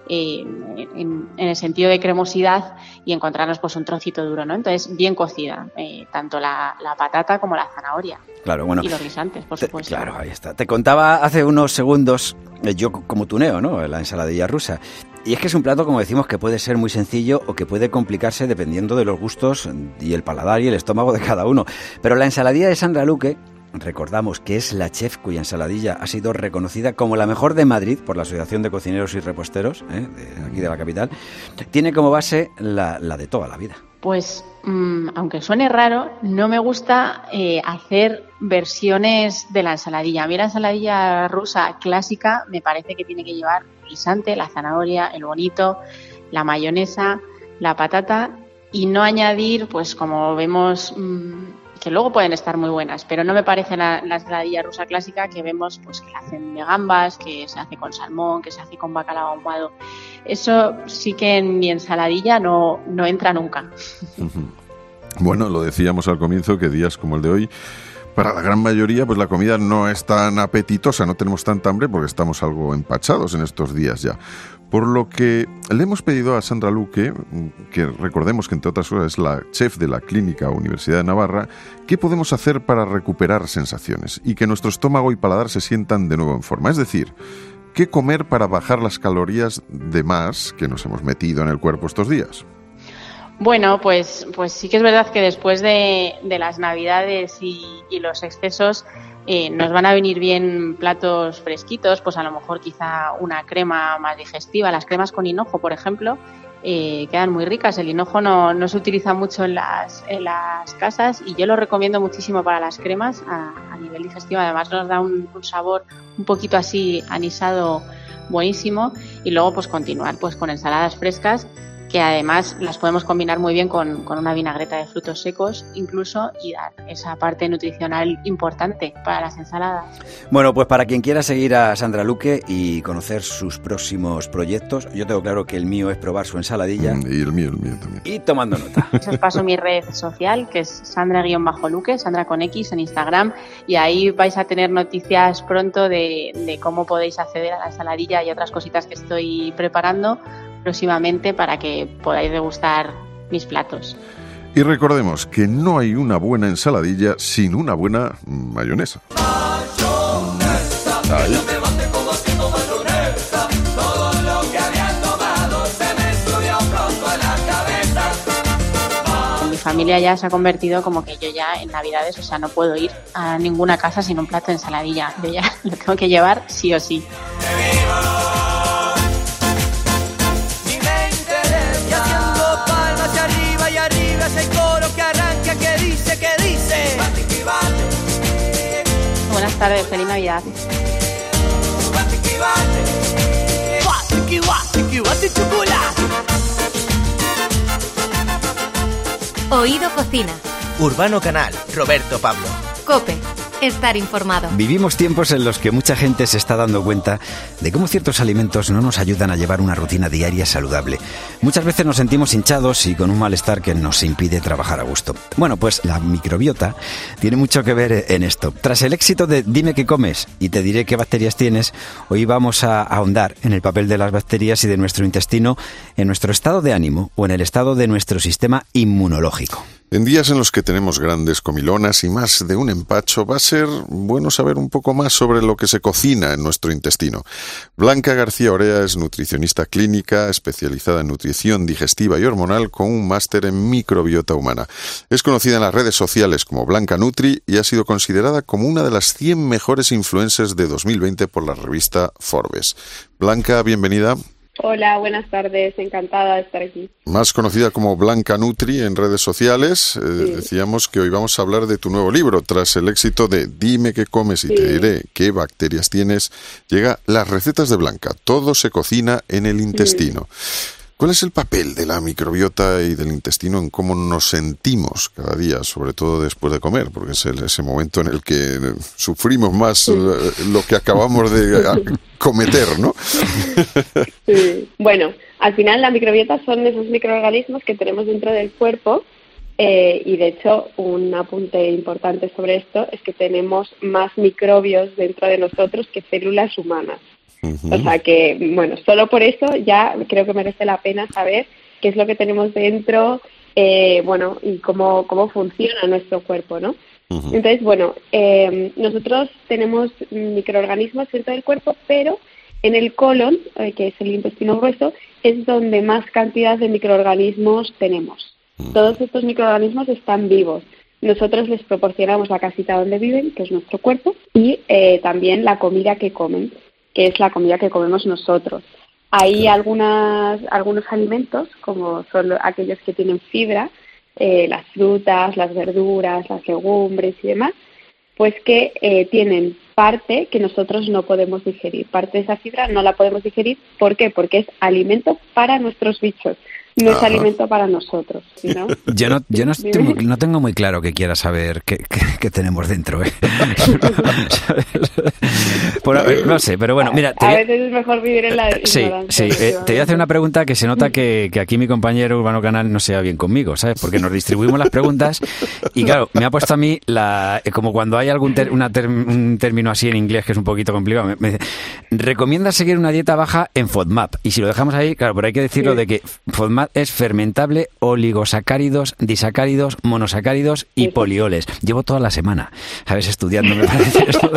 en el sentido de cremosidad y encontrarnos pues un trocito duro, ¿no? Entonces bien cocida, tanto la patata como la zanahoria. Claro, bueno, y los guisantes, por supuesto. Claro, ahí está. Te contaba hace unos segundos, yo como tuneo, ¿no? La ensaladilla rusa. Y es que es un plato, como decimos, que puede ser muy sencillo o que puede complicarse dependiendo de los gustos y el paladar y el estómago de cada uno. Pero la ensaladilla de Sandra Luque, recordamos que es la chef cuya ensaladilla ha sido reconocida como la mejor de Madrid por la Asociación de Cocineros y Reposteros, de aquí de la capital, tiene como base la de toda la vida. Pues, aunque suene raro, no me gusta hacer versiones de la ensaladilla. A mí la ensaladilla rusa clásica me parece que tiene que llevar el guisante, la zanahoria, el bonito, la mayonesa, la patata y no añadir, pues como vemos... que luego pueden estar muy buenas, pero no me parece la ensaladilla rusa clásica que vemos pues que la hacen de gambas, que se hace con salmón, que se hace con bacalao ahumado. Eso sí que en mi ensaladilla no entra nunca. Bueno, lo decíamos al comienzo que días como el de hoy, para la gran mayoría, pues la comida no es tan apetitosa, no tenemos tanta hambre porque estamos algo empachados en estos días ya. Por lo que le hemos pedido a Sandra Luque, que recordemos que entre otras cosas es la chef de la Clínica Universidad de Navarra, ¿qué podemos hacer para recuperar sensaciones y que nuestro estómago y paladar se sientan de nuevo en forma? Es decir, ¿qué comer para bajar las calorías de más que nos hemos metido en el cuerpo estos días? Bueno, pues sí que es verdad que después de las Navidades y los excesos nos van a venir bien platos fresquitos, pues a lo mejor quizá una crema más digestiva. Las cremas con hinojo, por ejemplo, quedan muy ricas. El hinojo no se utiliza mucho en las casas y yo lo recomiendo muchísimo para las cremas a nivel digestivo. Además nos da un sabor un poquito así anisado buenísimo y luego pues continuar pues con ensaladas frescas, que además las podemos combinar muy bien con una vinagreta de frutos secos incluso y dar esa parte nutricional importante para las ensaladas. Bueno, pues para quien quiera seguir a Sandra Luque y conocer sus próximos proyectos, yo tengo claro que el mío es probar su ensaladilla. Y el mío también. Y tomando nota. Os paso mi red social, que es Sandra-Luque, Sandra con X en Instagram, y ahí vais a tener noticias pronto de cómo podéis acceder a la ensaladilla y otras cositas que estoy preparando próximamente para que podáis degustar mis platos. Y recordemos que no hay una buena ensaladilla sin una buena mayonesa. Mi familia ya se ha convertido como que yo ya en Navidades, o sea, no puedo ir a ninguna casa sin un plato de ensaladilla. Yo ya lo tengo que llevar sí o sí. Buenas tardes, feliz Navidad. Oído Cocina. Urbano Canal, Roberto Pablo. COPE. estar informado. Vivimos tiempos en los que mucha gente se está dando cuenta de cómo ciertos alimentos no nos ayudan a llevar una rutina diaria saludable. Muchas veces nos sentimos hinchados y con un malestar que nos impide trabajar a gusto. Bueno, pues la microbiota tiene mucho que ver en esto. Tras el éxito de Dime qué comes y te diré qué bacterias tienes, hoy vamos a ahondar en el papel de las bacterias y de nuestro intestino en nuestro estado de ánimo o en el estado de nuestro sistema inmunológico. En días en los que tenemos grandes comilonas y más de un empacho, va a ser bueno saber un poco más sobre lo que se cocina en nuestro intestino. Blanca García Orea es nutricionista clínica, especializada en nutrición digestiva y hormonal con un máster en microbiota humana. Es conocida en las redes sociales como Blanca Nutri y ha sido considerada como una de las 100 mejores influencers de 2020 por la revista Forbes. Blanca, bienvenida. Hola, buenas tardes, encantada de estar aquí. Más conocida como Blanca Nutri en redes sociales, decíamos que hoy vamos a hablar de tu nuevo libro. Tras el éxito de Dime qué comes y te diré qué bacterias tienes, llega Las recetas de Blanca. Todo se cocina en el intestino. ¿Cuál es el papel de la microbiota y del intestino en cómo nos sentimos cada día, sobre todo después de comer? Porque es ese momento en el que sufrimos más lo que acabamos de cometer, ¿no? Sí. Bueno, al final la microbiota son esos microorganismos que tenemos dentro del cuerpo y de hecho un apunte importante sobre esto es que tenemos más microbios dentro de nosotros que células humanas. O sea que, bueno, solo por eso ya creo que merece la pena saber qué es lo que tenemos dentro, bueno, y cómo funciona nuestro cuerpo, ¿no? Entonces, bueno, nosotros tenemos microorganismos dentro del cuerpo, pero en el colon, que es el intestino grueso, es donde más cantidad de microorganismos tenemos. Todos estos microorganismos están vivos. Nosotros les proporcionamos la casita donde viven, que es nuestro cuerpo, y también la comida que comen, que es la comida que comemos nosotros. Hay algunos alimentos, como son aquellos que tienen fibra, las frutas, las verduras, las legumbres y demás, pues que tienen parte que nosotros no podemos digerir. Parte de esa fibra no la podemos digerir. ¿Por qué? Porque es alimento para nuestros bichos. No es alimento para nosotros, ¿no? Yo no tengo muy claro que quiera saber qué tenemos dentro. No sé, pero bueno, mira... A veces es mejor vivir en la ignorancia. Sí. Te voy a hacer una pregunta que se nota que aquí mi compañero Urbano Canal no se va bien conmigo, ¿sabes? Porque nos distribuimos las preguntas y claro, me ha puesto a mí como cuando hay un término así en inglés que es un poquito complicado, me dice, recomienda seguir una dieta baja en FODMAP. Y si lo dejamos ahí, claro, pero hay que decirlo de que FODMAP es fermentable, oligosacáridos, disacáridos, monosacáridos y polioles. Llevo toda la semana, ¿sabes? Estudiando, me parece esto.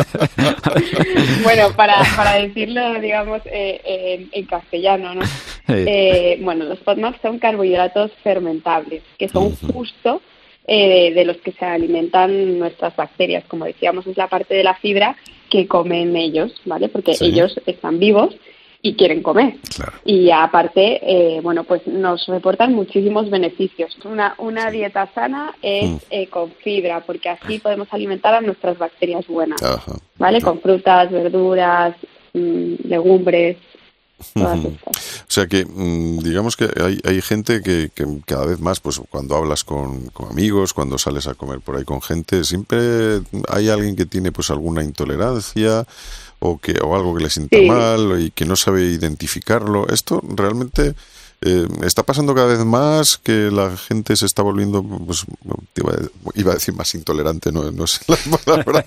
Bueno, para decirlo, digamos, en castellano, ¿no? Bueno, los FODMAP son carbohidratos fermentables, que son justo de los que se alimentan nuestras bacterias. Como decíamos, es la parte de la fibra que comen ellos, ¿vale? Porque ellos están vivos y quieren comer. Claro. Y aparte, bueno, pues nos reportan muchísimos beneficios. Una dieta sana es con fibra, porque así podemos alimentar a nuestras bacterias buenas, ¿vale? Con frutas, verduras, legumbres, todas estas. O sea que, digamos que hay gente que cada vez más, pues cuando hablas con amigos, cuando sales a comer por ahí con gente, siempre hay alguien que tiene pues alguna intolerancia o algo que le sienta mal y que no sabe identificarlo. Esto realmente está pasando cada vez más, que la gente se está volviendo, pues iba a decir más intolerante, no es la palabra.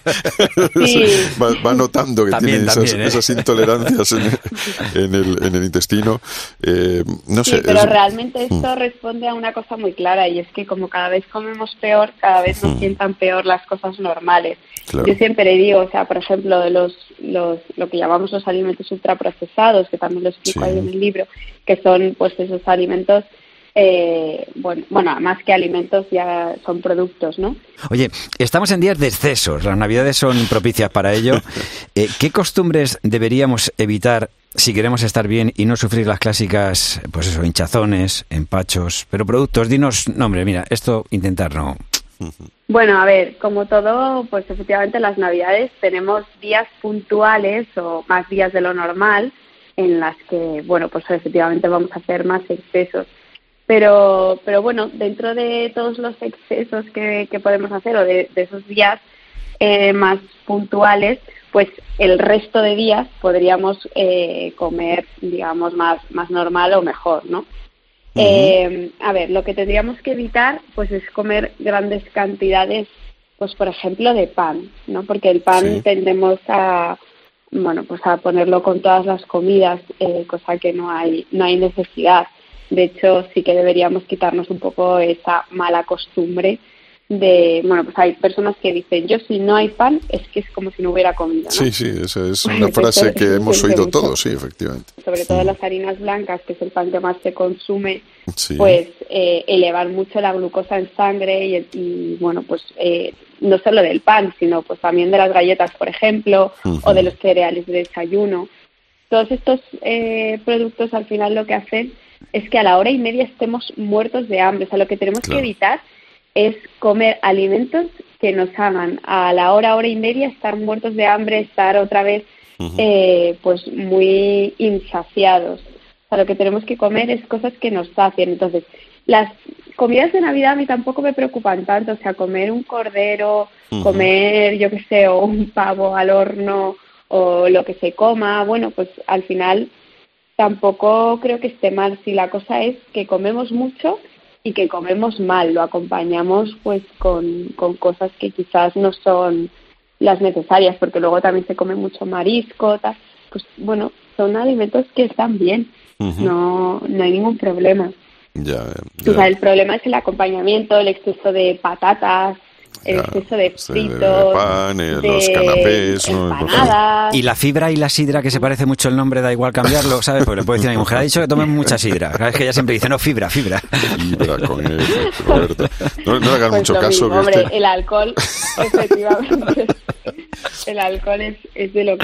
Va notando que también, tiene esas intolerancias en el intestino. No sé. Pero realmente esto responde a una cosa muy clara, y es que como cada vez comemos peor, cada vez nos sientan peor las cosas normales. Claro. Yo siempre digo, o sea, por ejemplo, de lo que llamamos los alimentos ultraprocesados, que también lo explico ahí en el libro, que son pues esos alimentos, bueno, más que alimentos ya son productos, ¿no? Oye, estamos en días de excesos, las Navidades son propicias para ello. ¿Qué costumbres deberíamos evitar si queremos estar bien y no sufrir las clásicas, pues eso, hinchazones, empachos, pero productos? Dinos, no hombre, mira, esto intentar no... Bueno, a ver, como todo, pues efectivamente en las Navidades tenemos días puntuales o más días de lo normal en las que, bueno, pues efectivamente vamos a hacer más excesos. Pero bueno, dentro de todos los excesos que podemos hacer o de esos días, más puntuales, pues el resto de días podríamos comer, digamos, más normal o mejor, ¿no? A ver, lo que tendríamos que evitar pues es comer grandes cantidades, pues por ejemplo de pan, ¿no? Porque el pan tendemos a, bueno, pues a ponerlo con todas las comidas, cosa que no hay necesidad. De hecho, sí que deberíamos quitarnos un poco esa mala costumbre de, bueno, pues hay personas que dicen, yo si no hay pan es que es como si no hubiera comido, ¿no? Sí, esa es una frase que hemos oído todos, sí, efectivamente. Sobre todo las harinas blancas, que es el pan que más se consume, pues elevan mucho la glucosa en sangre y bueno, pues no solo del pan, sino pues también de las galletas, por ejemplo, o de los cereales de desayuno. Todos estos productos al final lo que hacen es que a la hora y media estemos muertos de hambre. O sea, lo que tenemos que evitar es comer alimentos que nos hagan a la hora y media estar muertos de hambre, estar otra vez pues muy insaciados. O sea, lo que tenemos que comer es cosas que nos sacien. Entonces, las comidas de Navidad a mí tampoco me preocupan tanto. O sea, comer un cordero, comer, yo qué sé, o un pavo al horno o lo que se coma, bueno, pues al final tampoco creo que esté mal. Si la cosa es que comemos mucho y que comemos mal, lo acompañamos pues con cosas que quizás no son las necesarias, porque luego también se come mucho marisco, tal. Pues bueno, son alimentos que están bien, no hay ningún problema. O sea, el problema es el acompañamiento, el exceso de patatas, el exceso de fritos, de pan, los canapés, empanadas. Y la fibra y la sidra, que se parece mucho el nombre, da igual cambiarlo, ¿sabes? Porque le puedo decir a mi mujer, ha dicho que tomen mucha sidra. Cada vez que ella siempre dice, no, fibra. Fibra con eso, Roberto. No le hagas pues mucho caso. Mismo, hombre, el alcohol, efectivamente, el alcohol es de lo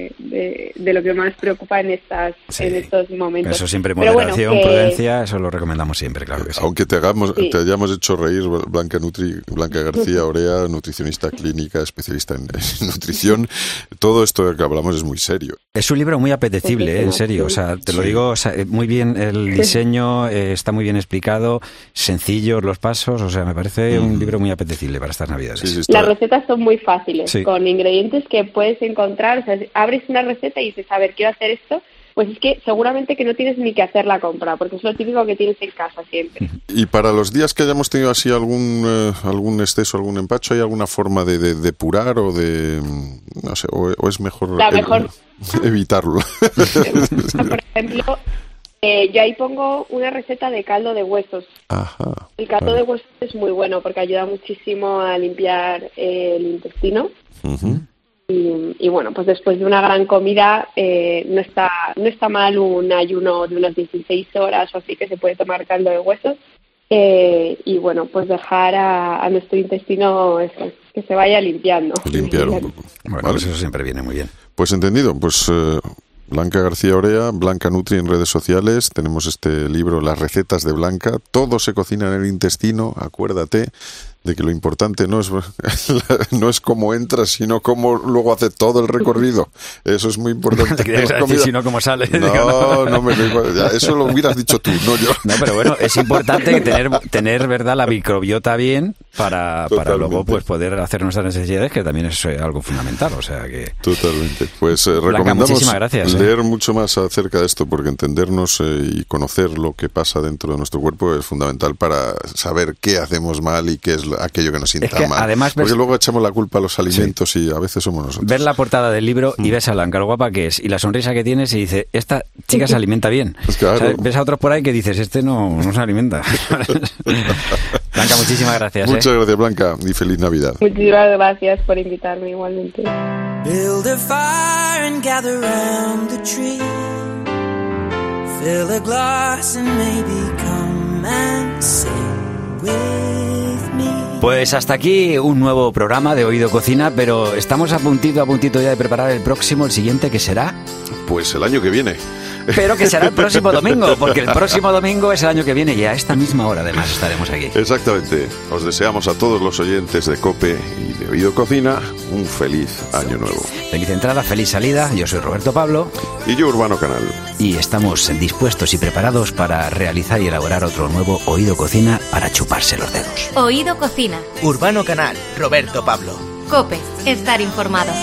que más preocupa en estos momentos. Eso siempre, moderación, prudencia, eso lo recomendamos siempre, claro que sí. Aunque te hayamos hecho reír, Blanca García Orea, nutricionista clínica, especialista en nutrición, todo esto que hablamos es muy serio. Es un libro muy apetecible, en serio. O sea, te lo digo, o sea, muy bien el diseño, está muy bien explicado, sencillos los pasos, o sea, me parece un libro muy apetecible para estas Navidades. Las recetas son muy fáciles, con ingredientes que puedes encontrar. O sea, abres una receta y dices, a ver, quiero hacer esto, pues es que seguramente que no tienes ni que hacer la compra, porque es lo típico que tienes en casa siempre. Y para los días que hayamos tenido así algún exceso, algún empacho, ¿hay alguna forma de depurar o de, no sé, o es mejor, evitarlo? Por ejemplo, yo ahí pongo una receta de caldo de huesos. El caldo de huesos es muy bueno porque ayuda muchísimo a limpiar el intestino. Y bueno, pues después de una gran comida no está mal un ayuno de unas 16 horas o así, que se puede tomar caldo de huesos y bueno, pues dejar a nuestro intestino que se vaya limpiando. Limpiar un poco. Bueno, pues eso siempre viene muy bien. Pues entendido, pues Blanca García Orea, Blanca Nutri en redes sociales, tenemos este libro, Las recetas de Blanca, todo se cocina en el intestino, acuérdate de que lo importante no es cómo entras, sino cómo luego hace todo el recorrido. Eso es muy importante. Sino cómo sale. Eso lo hubieras dicho tú, no yo. No, pero bueno, es importante tener verdad, la microbiota bien para luego pues poder hacer nuestras necesidades, que también es algo fundamental. O sea que... Totalmente. Pues Blanca, recomendamos gracias, leer mucho más acerca de esto, porque entendernos y conocer lo que pasa dentro de nuestro cuerpo es fundamental para saber qué hacemos mal y qué es aquello que nos sienta mal. Además, porque luego echamos la culpa a los alimentos y a veces somos nosotros. Ver la portada del libro y ves a Blanca, lo guapa que es, y la sonrisa que tienes, y dice, esta chica se alimenta bien. Pues claro. O sea, ves a otros por ahí que dices, este no se alimenta. Blanca, muchísimas gracias. Muchas gracias, Blanca, y feliz Navidad. Muchísimas gracias por invitarme igualmente. Build a fire and gather round the tree. Fill a glass and maybe come and sing with me. Pues hasta aquí un nuevo programa de Oído Cocina, pero estamos a puntito ya de preparar el siguiente, que será... Pues el año que viene. Pero que será el próximo domingo, porque el próximo domingo es el año que viene y a esta misma hora además estaremos aquí. Exactamente. Os deseamos a todos los oyentes de COPE y de Oído Cocina un feliz año nuevo. Feliz entrada, feliz salida. Yo soy Roberto Pablo. Y yo, Urbano Canal. Y estamos dispuestos y preparados para realizar y elaborar otro nuevo Oído Cocina para chuparse los dedos. Oído Cocina. Urbano Canal, Roberto Pablo. COPE. Estar informado.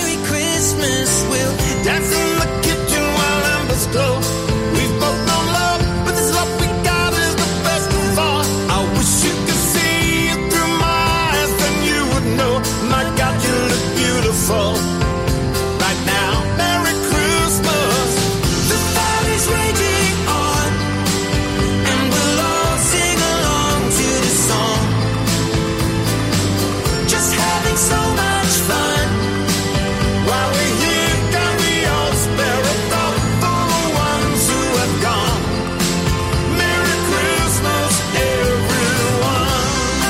Right now, Merry Christmas. The fire is raging on, and we'll all sing along to the song. Just having so much fun. While we're here, can we all spare a thought for the ones who have gone? Merry Christmas, everyone.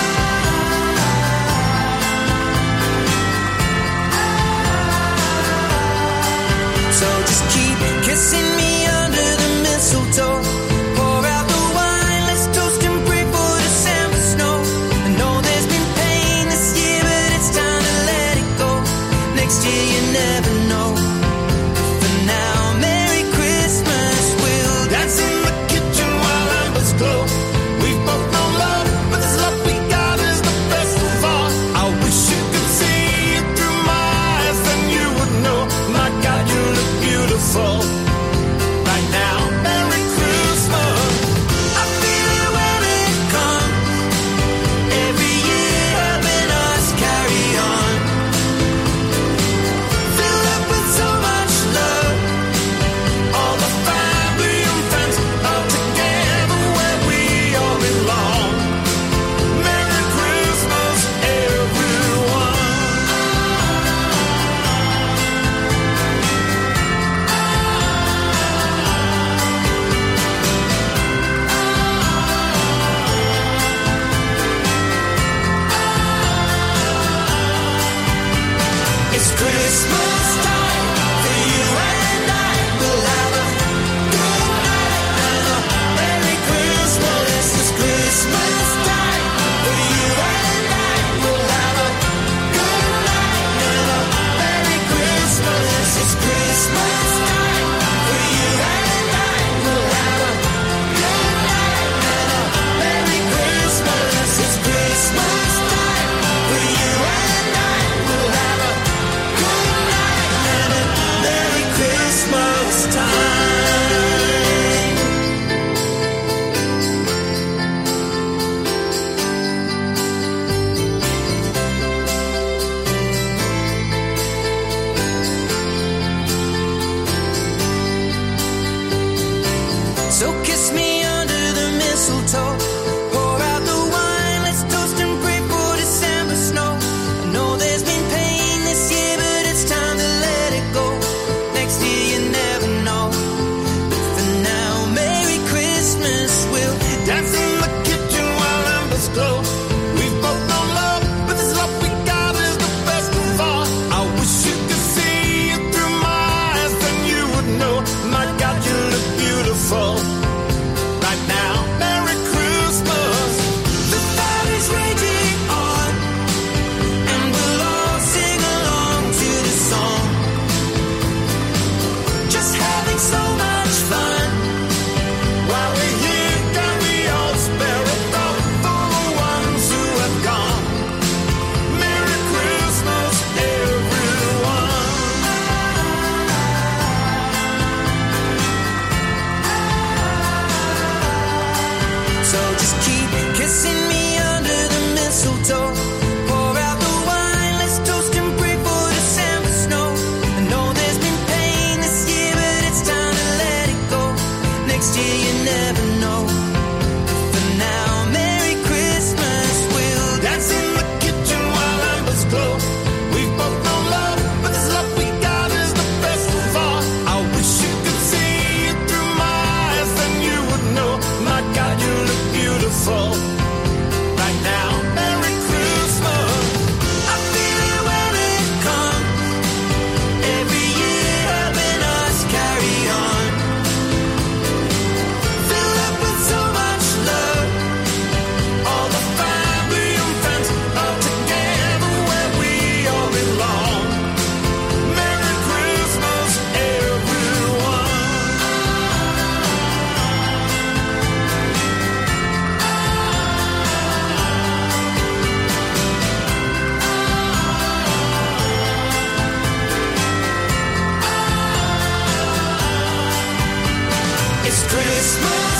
So just keep kissing me under the mistletoe. Pour out the wine, let's toast and pray for December snow. I know there's been pain this year, but it's time to let it go. Next year you never know. For now, Merry Christmas. We'll dance in the kitchen while embers glow. We've both known love, but this love we got is the best of all. I wish you could see it through my eyes, then you would know. My God, you look beautiful right now. Merry Christmas. I feel it when it comes. Every year helping us carry on. Filled up with so Christmas.